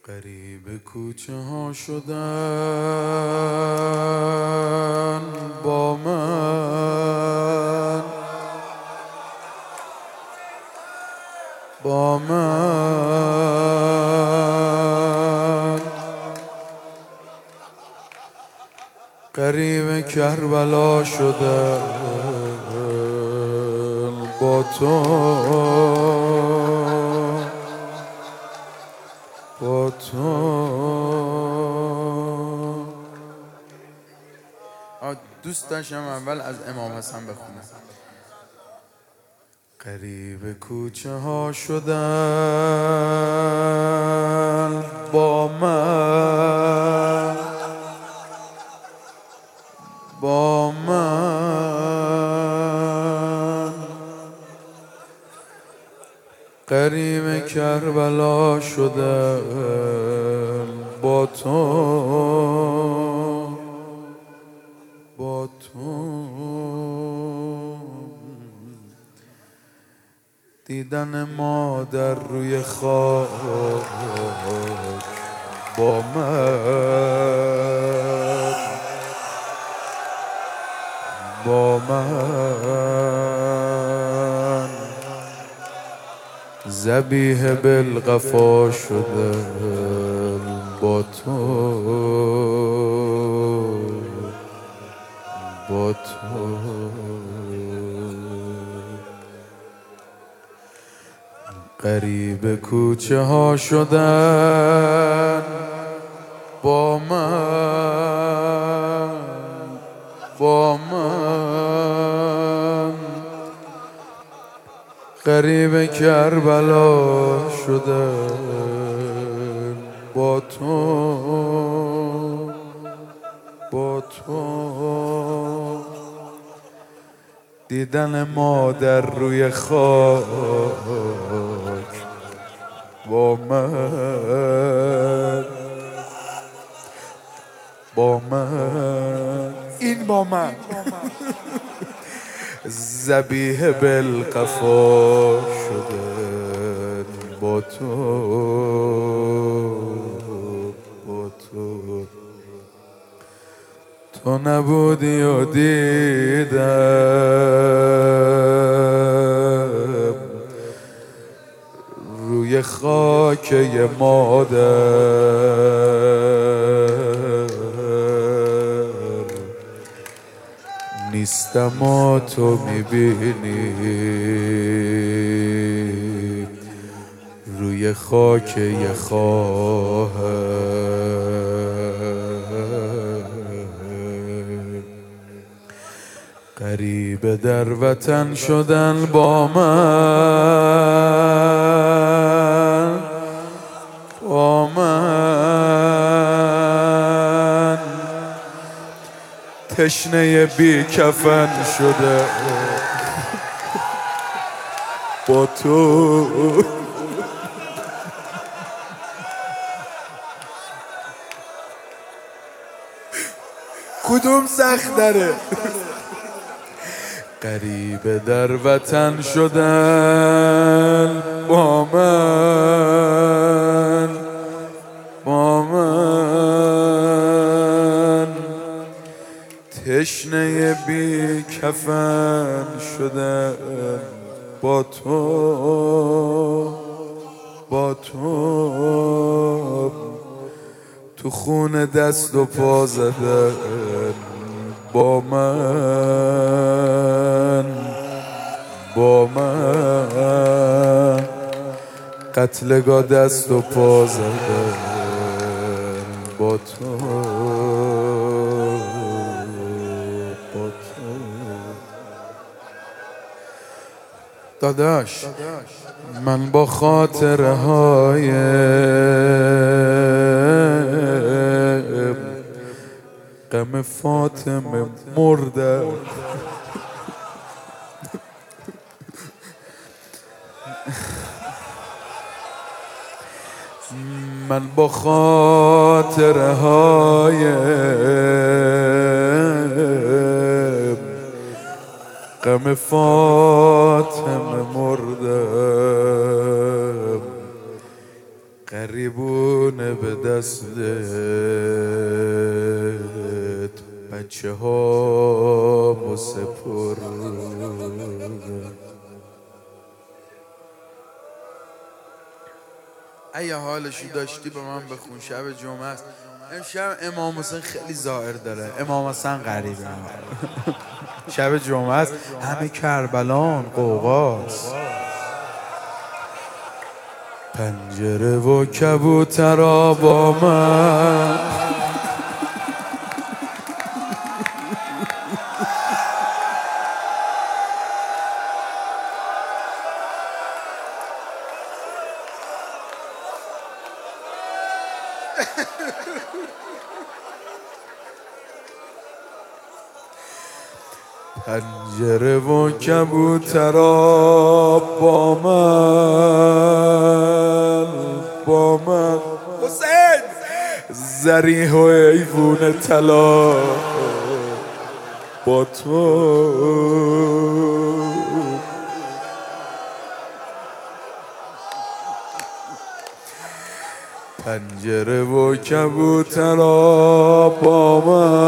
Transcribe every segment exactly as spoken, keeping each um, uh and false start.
غریب کوچه ها شدن با من، با من غریب کربلا شدن با تو، با تو. دوست داشتم اول از امام حسن بخونم. غریب کوچه ها شدن با من، با من غریب کربلا شدن با تو، با تو. دیدن مادر روی خاک با من، با من ذبیح بالقفا شدن با تو، با تو. غریب کوچه ها شدن با من، با من غریب کربلا شدن با تو، با تو. دیدن مادر روی خاک با من، با من، این با من ذبیح بالقفا شدن با تو، با تو. تو نبودی و دیدم روی خاک یه مادر نیستم و تو میبینی روی خاک یه خواهر. غریب در وطن شدن با من، با من تشنه بی کفن شده با تو. کدوم سخت داره؟ غریب در وطن شدن با من، با من تشنه بی کفن شدن با تو، با تو. تو خون دست و پا زدن با من، با من قتلگاه دست و پا زدن با تو، با تو. داداش من با خاطره های غم فاطمه مردم، من با خاطره های غم فاطمه مردم. غریبونه به دستت بچه ها مسپر. اگه حالشو داشتی به من بخون. شب جمعه است امشب. امام حسین خیلی ظاهر داره. امام حسین غریبه. شب جمعه است همه کربلان قوقاست. پنجره و کبوترا با من پنجره و کبوترا با من با من حسین زریح و ایوون طلا با تو. پنجره و کبوترا با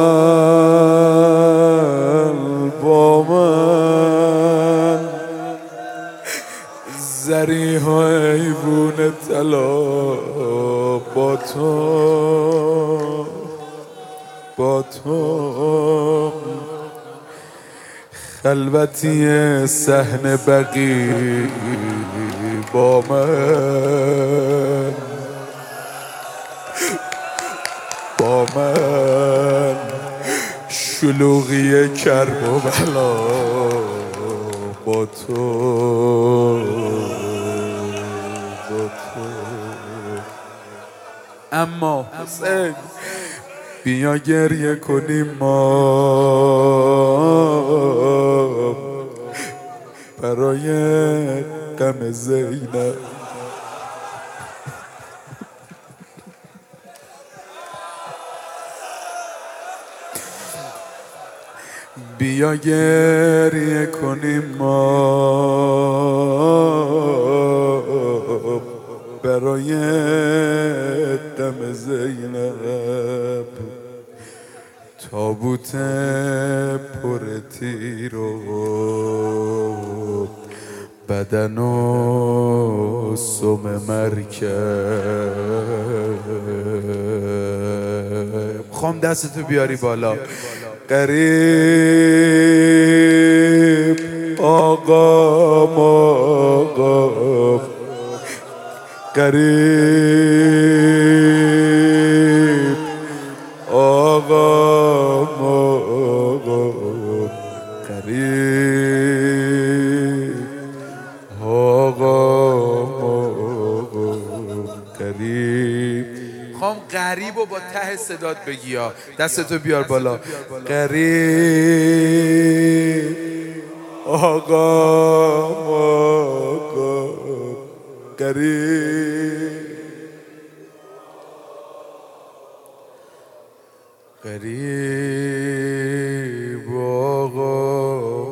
من با من زریح و ایوون طلا با تو با تو. خلوتی صحن بقیع با من با من شلوغی کرب و بلا با تو با تو. اما حسین بیا گریه کنیم ما برای غم زینب. بیا گریه کنیم ما برای غم زینب. تابوت پر تیر و بدن و سم مرکب. خوام دستتو بیاری بالا. غریب آقا آقا غریب آقا آقا غریب آقا آقا غریب. خوام غریب و با ته صدات بگی ها. دستتو بیار بالا. غریب آقا آقا غریب غریب آقا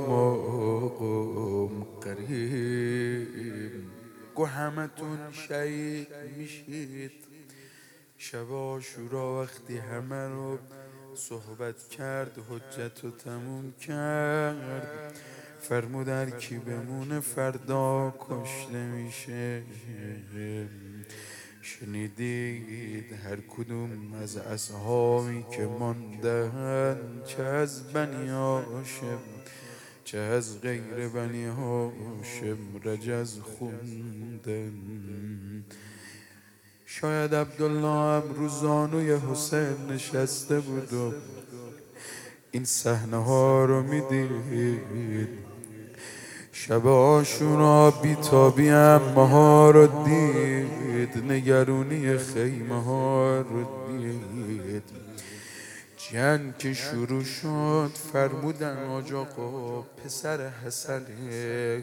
آقا غریب. گو همتون شهید میشید شب عاشورا وقتی همه رو صحبت کرد حجت رو تموم کرد. فرمود هر کی بمونه فردا کشته میشه. شنیدید هر کدوم از اصحابی که ماندن چه از بنی هاشم چه از غیر بنی هاشم رجز خوندن. شاید عبدالله هم رو زانوی حسین نشسته بود و این صحنه ها رو میدید. شب عاشورا بیتابی امه ها رو دید. نگرونی خیمه ها رو دید. جنگ که شروع شد فرمودن آج آقا پسر حسنه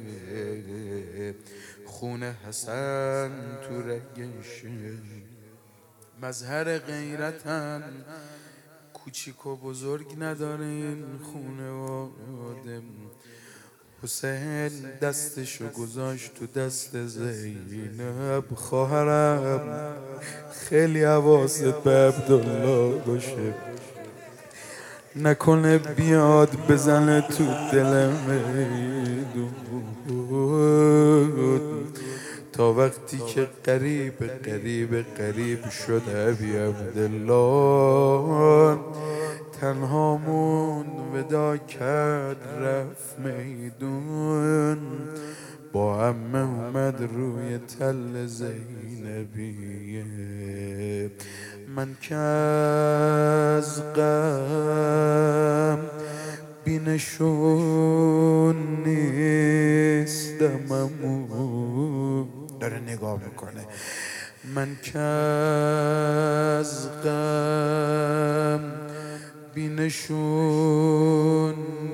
خون حسن تو رگشه. مظهر غیرتن کوچیک و بزرگ نداره این خونه و آدم. حسین دستشو گذاشت تو دست زینب. خواهرم خیلی حواست به عبدالله باشه، نکنه بیاد بزنه تو دل میدون. تا وقتی که قریب قریب قریب شد ابی عبدالله، تنها موند ودا کرد رفت میدون. با عمه اومد روی تل زینبیه. من که از غم بینشون نیستم، امو داره نگاه میکنه. من که از غم بینشون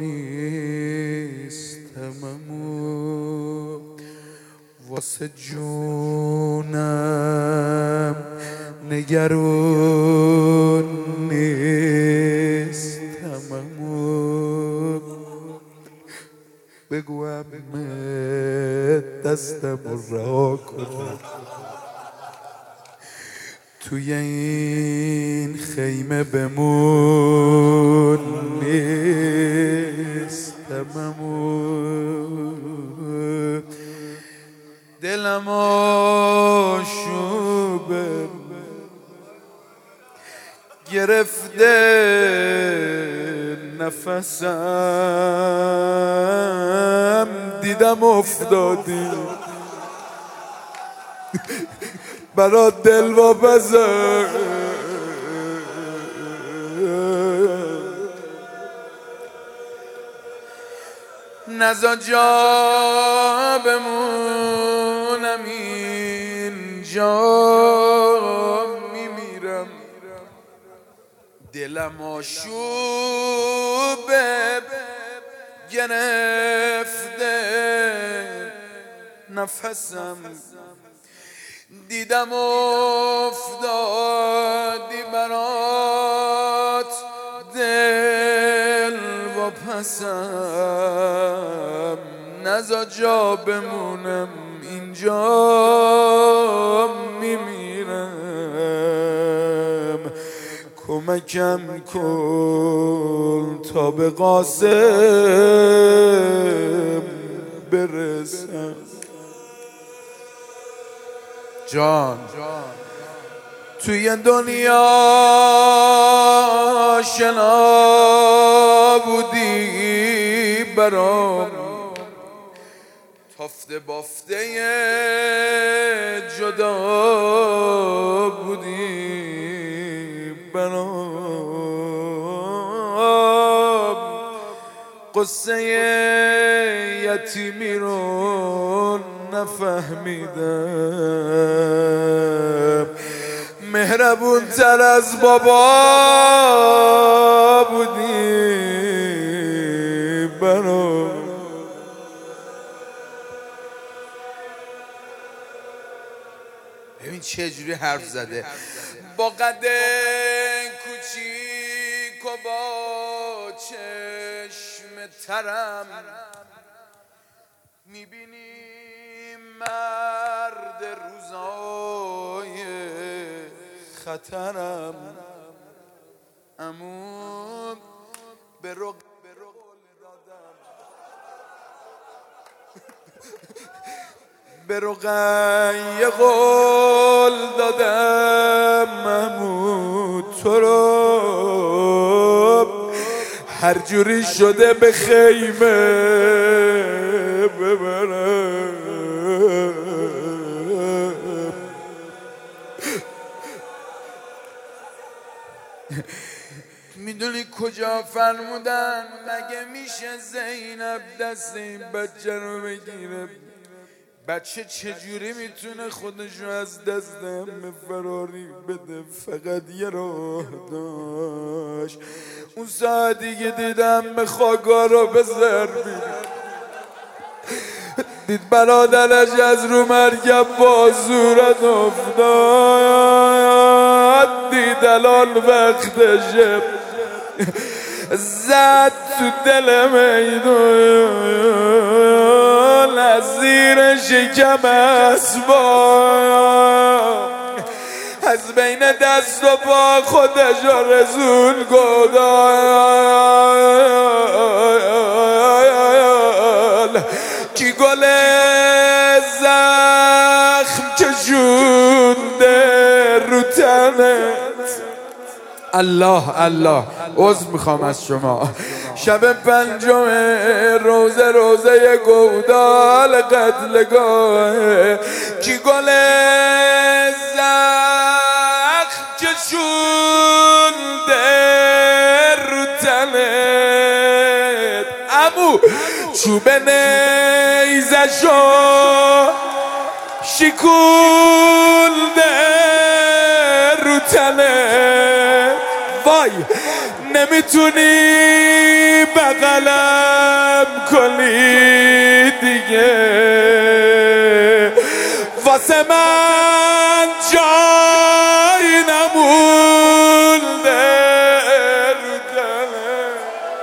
نیستم، امو واسه جونم نگرون نیستم، امو بگو عمه دستم رو رها کنه. توی این خیمه بمون نیستم، امو دلم آشوبه گرفته نفسم، دیدم افتادی برات دل واپسم. نزا جا بمونم اینجا، میمیرم دلم آشوبه گرفته نفسم، دیدم افتادی برات دل و پسم. نزا جا بمونم اینجا، میمیرم کمکم کن تا به قاسم برسم. جان توی دنیا شنا بودی برام، تافته بافته جدا بودی برام. قصه یتیمی رو نفهمیدم، مهربون تر از بابا بودی برام. ببین چه جوری حرف زده، با قد کوچیک و با چشم ترم، میبینی مرد روزای خطرم. امون به رق به رقیه قول دادم، امون تو رو هر جوری شده به خیمه ببرم. میدونی کجا فرمودن مگه میشه زینب دست این بچه رو بگیره؟ بچه چجوری میتونه خودشو از دست همه فراری بده؟ فقط یه راه داشت، اون ساعتی که دیدم به خاکا رو به سر دید برادرش از رو مرکب با زورت افتاد، دید الان وقتشه زد تو دل میدون از زیر شکم اسباب از بین دست و پا خودش رسون گدال کی گل زخم کشونده رو تنت. الله الله عذر میخوام از شما. شب پنجم روزه روزه گودال قتلگاه کی گل زخم کشونده رو تنت. عمو چوب نیزشو شکونده رو تنت. وای نمیتونی بغلم کنی دیگه واسه من جای نمونده رو دلم.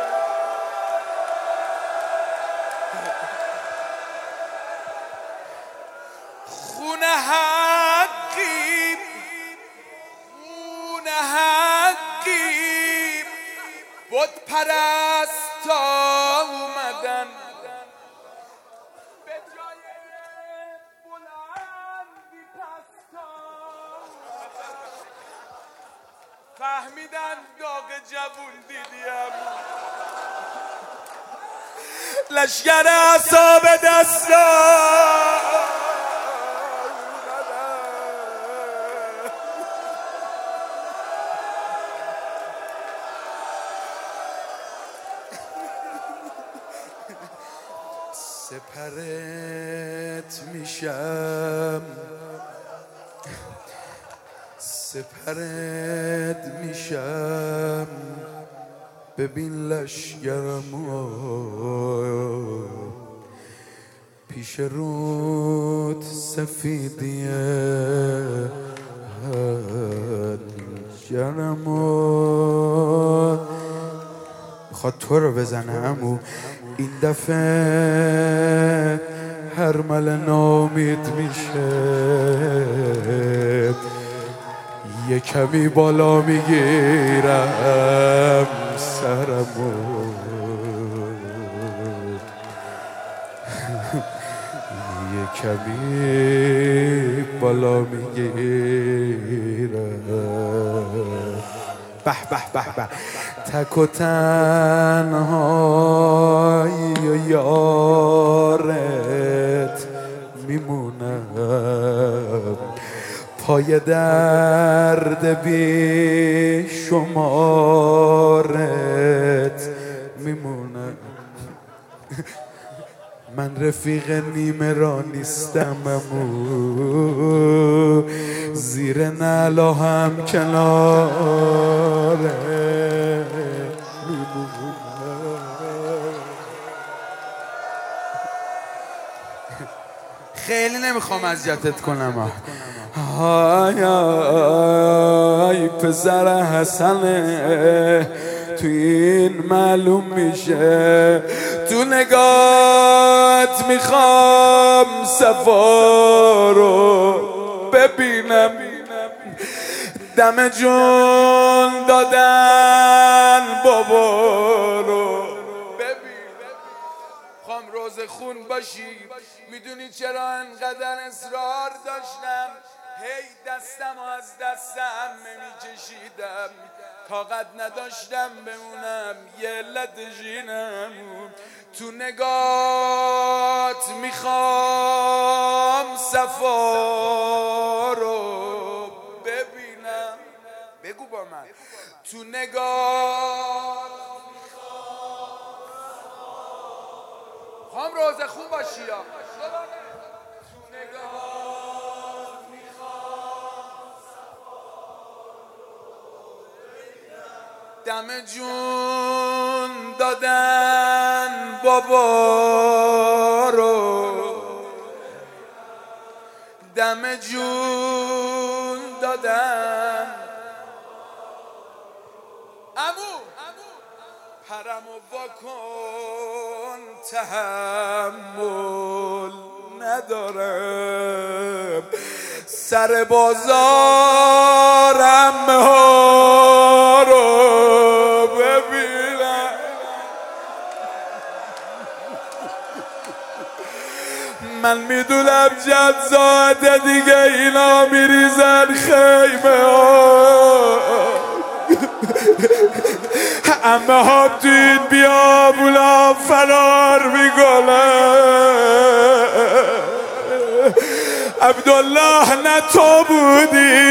خونه حقی خونه حقی بود پرستا اومدن به جای بلندی پستا فهمیدن داغ جوون دیدیم لشگر اعصاب دستا سپرت میشم سپرت میشم ببین لشگرمو پیش رود سفیدیه جرمو میخواد تو رو بزنه عمو. این دفعه هر مل نامید میشه یه کمی بالا میگیرم سرمو یه کمی بالا میگیرم. به به به به تک و تنهای یارت میمونم پای درد بی شمارت میمونم. من رفیق نیمه را نیستم امو زیر نعلا هم کناره خیلی نمیخوام اذیتت کنم. آی آی پسر حسنه تو این معلوم میشه تو نگات میخوام صفا رو ببینم دم جون دادن بابا رو ببینم. خوام روز خون باشی میدونی چرا انقدر اصرار داشتم هی دستم و از دستم نمیکشیدم طاقت نداشتم بمونم یه علت جینم تو نگات میخوام صفا رو ببینم. بگو با من تو نگات میخوام روز خوب باشی یا تو نگات میخوام دم جون دادن بابا رو دم جون دادن. عمو حرمو واکن تحمل ندارم، سر بازارم ها رو ببینم. من میدونم جزاده دیگه اینا میریزن خیمه ها، امه ها تو این بیابونا فرار میکنن. عبدالله نه تو بودی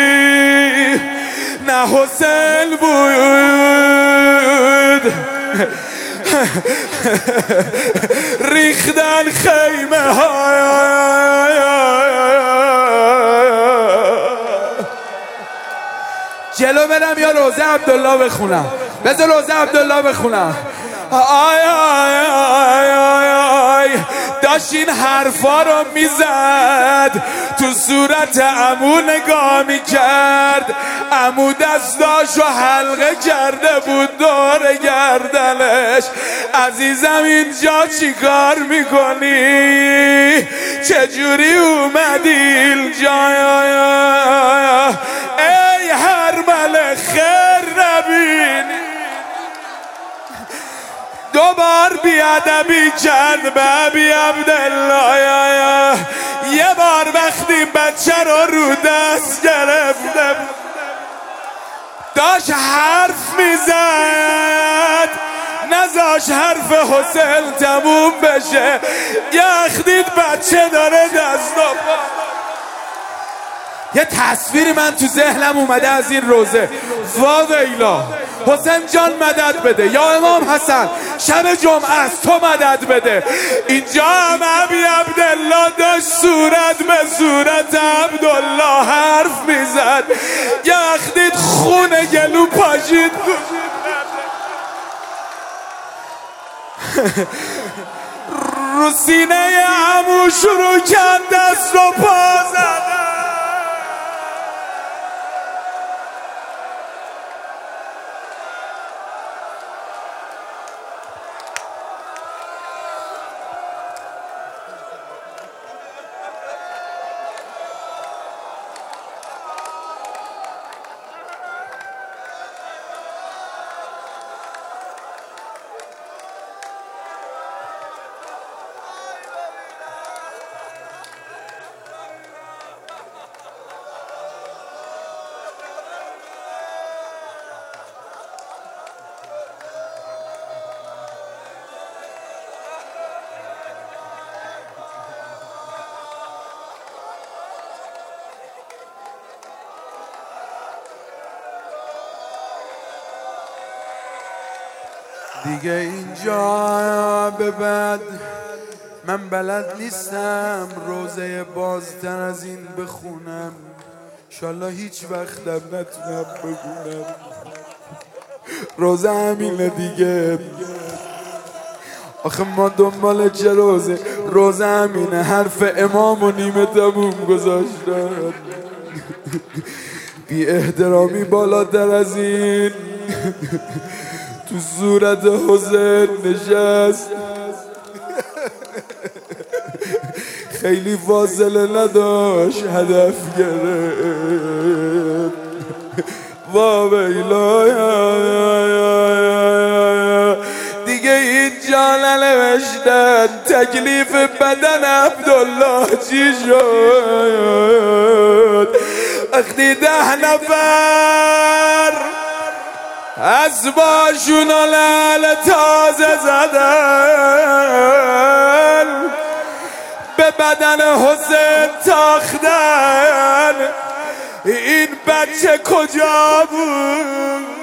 نه حسین بود، ریختن خیمه ها. جلو برم یا روزه عبدالله بخونم؟ بذار روزه عبدالله بخونم. آی آی آی آی آی داشت این حرفا رو میزد، تو صورت عمو نگاه میکرد، عمو دستاشو حلقه کرده بود دور گردنش. عزیزم اینجا چی کار میکنی؟ چجوری اومدی اینجا؟ ای هرمله خیر نبینی. دوبار بیادبی کرد به ابی عبدالله. یه بار وقتی بچه رو رو دست گرفته داشت حرف میزد، نذاش حرف حسین تموم بشه، یخدید بچه داره دست و پا. یه تصویری من تو ذهنم اومده از این روزه. وا ویلا، حسین جان مدد بده، یا امام حسن شب جمعه است تو مدد بده. اینجا هم ابی عبدالله داشت صورت به صورت عبدالله حرف میزد، یخدید خون گلو پاشید رو سینه عمو شروع کرد دست و پا زدن. دیگه اینجا به بعد من بلد نیستم روزه بازتر از این بخونم، انشالله هیچ وقتم نتونم بخونم. روزه همینه دیگه، آخه ما دنبال چه روزه؟ روزه همینه، حرف امام و نیمه تموم گذاشتن. بی احترامی بالاتر از این تو صورت حسین نشست، خیلی فاصله نداشت هدف گرفت. وا ویلا دیگه اینجا ننوشتن تکلیف بدن عبدالله چی شد. وقتی ده نفر از باشون و لعل تازه زدن به بدن حسین تاختن، این بچه کجا بود؟